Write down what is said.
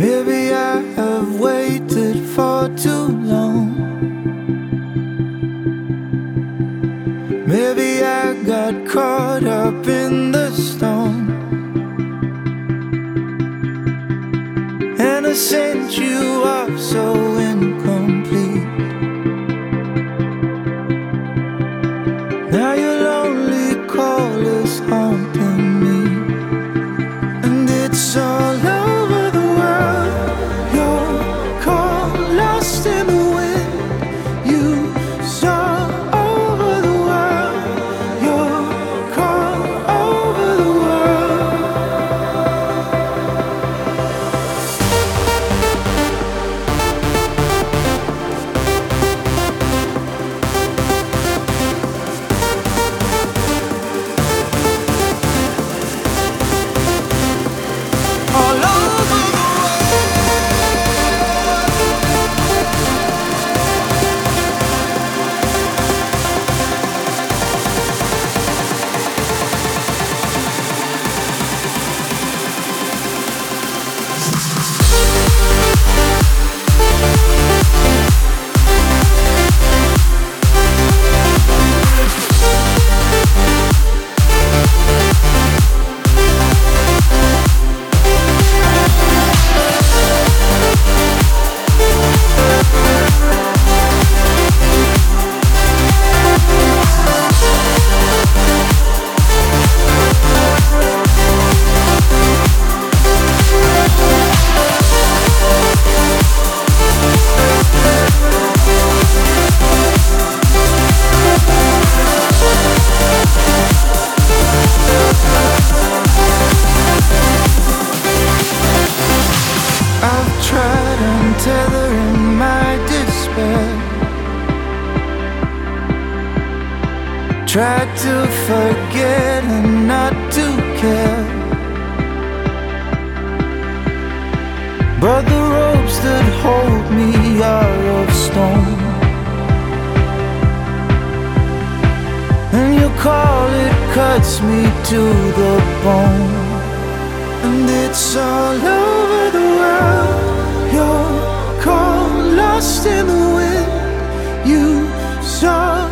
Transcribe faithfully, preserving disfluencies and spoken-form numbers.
Maybe I have waited for too long. Maybe I got caught up in the storm, and I sent you off so incomplete. Now your lonely call is haunting me, and it's all over the world. Your call lost in the wind. You saw over the world. Your call over the world. All over the I've tried untethering my despair, tried to forget and not to care, but the ropes that hold me are of stone, and you call it cuts me to the bone. And it's all over the world. Your call lost in the wind. You saw